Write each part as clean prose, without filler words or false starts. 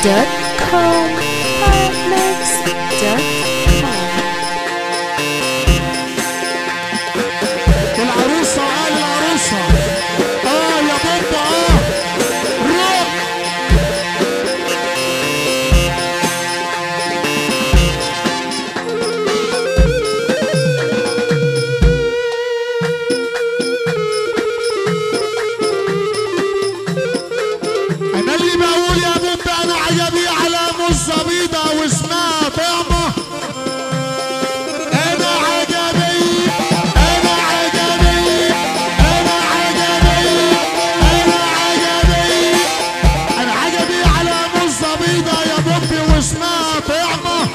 Arabmix.com العروسة العروسة يا بابا روح انا اللي بقول يا بابا انا عجبي على مزة بيضة واسمها طعمة انا عجبي انا عجبي انا عجبي انا عجبي انا عجبي على مزة بيضة يا بابي واسمها طعمة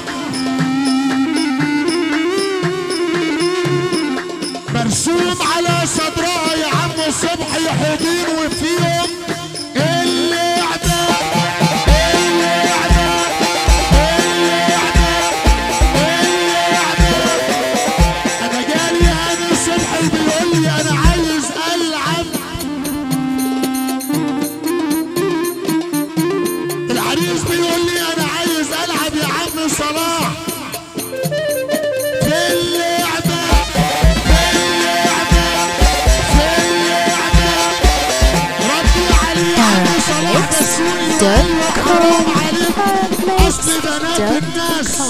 مرسوم على صدرها يا عم صبحي حوضين وفيهم اللعبة اللعبة اللعبة اللعبة انا جالي انا صبحي بيقول لي انا عايز العب العريس بيقول لي انا عايز العب يا عم صلاح في اللعبة في اللعبة في اللعبة ردي علي يا عم صلاح بسوني وقال له حرام عليك اصل بنات الناس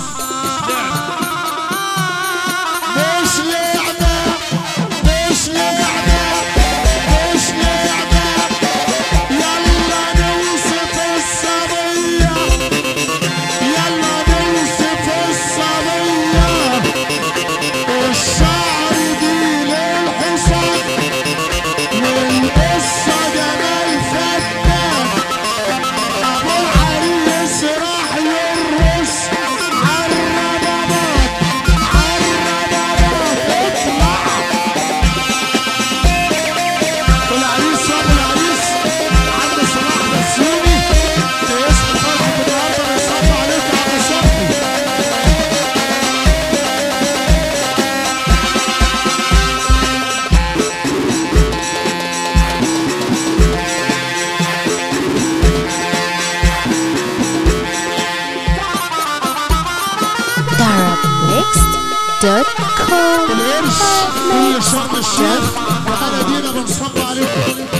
مش لعبة مش لعبة مش لعبة يلا نوصف الصبية يلا نوصف الصبية الشعر دي للحصان والقصة جمال فتان ابو العريس راح يرقص عالربابات عالربابات اطلع والعريس وابو العريس عم صلاح بسيوني باسم فرحة النهارده بيصلوا عليك يا عم صبحي Arabmix.com القرش كل شرم الشيخ وانا دينا بنصب عليكم